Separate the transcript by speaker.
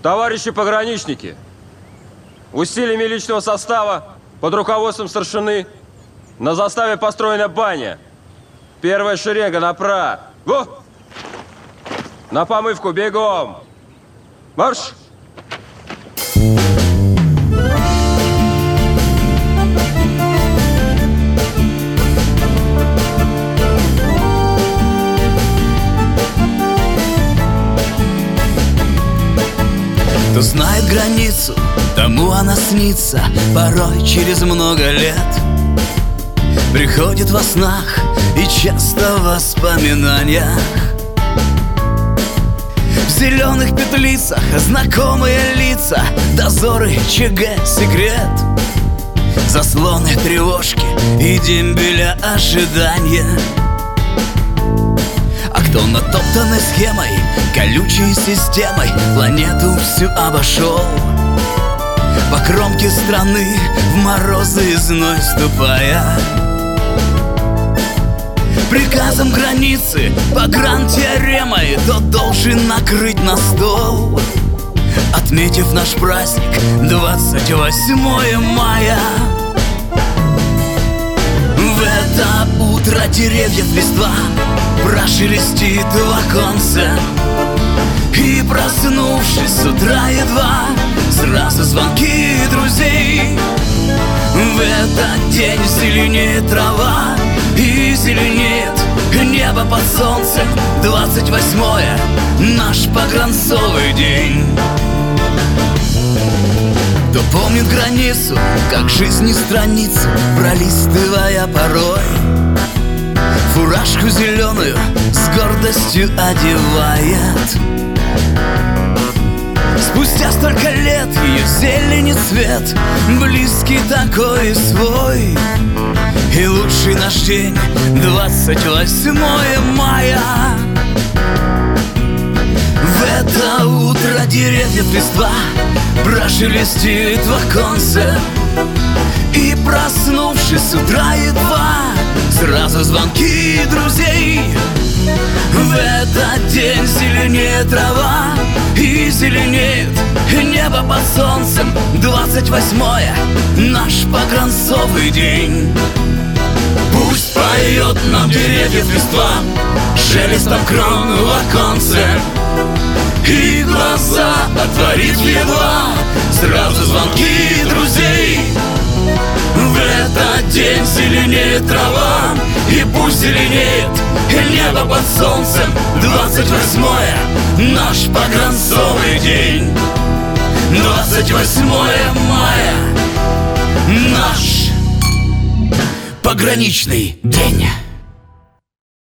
Speaker 1: Товарищи пограничники, усилиями личного состава под руководством старшины на заставе построена баня. Первая шеренга направо. Во! На помывку бегом! Марш!
Speaker 2: Кто знает границу, тому она снится порой через много лет. Приходит во снах и часто в воспоминаниях. В зеленых петлицах знакомые лица, дозоры, ЧГ, секрет, заслоны, тревожки и дембеля ожидания. А кто натоптанной схемой, колючей системой планету всю обошел, по кромке страны в морозы и зной ступая, приказом границы, погрантеоремой, тот должен накрыть на стол, отметив наш праздник 28 мая. В это утро деревьев листва прошелестит в оконце, и, проснувшись с утра едва, сразу звонки друзей. В этот день зеленеет трава и зеленеет небо под солнцем. 28-е, наш погранцовый день. Кто помнит границу, как жизни страницу, пролистывая порой, фуражку зеленую с гордостью одевает. Спустя столько лет ее зелени цвет близкий такой и свой. И лучший наш день 28 мая. В это утро деревьев листва прошелестит в оконце, и, проснувшись с утра едва, сразу звонки друзей. В этот день зеленеет трава и зеленеет небо под солнцем. 28-е, наш погранцовый день. Пусть поет нам деревьев листва шелестом крон в оконце, и глаза отворит едва, сразу звонки друзей. В этот день зеленеет трава, и пусть зеленеет небо под солнцем. 28-е, наш погранцовый день. 28 мая, наш пограничный день.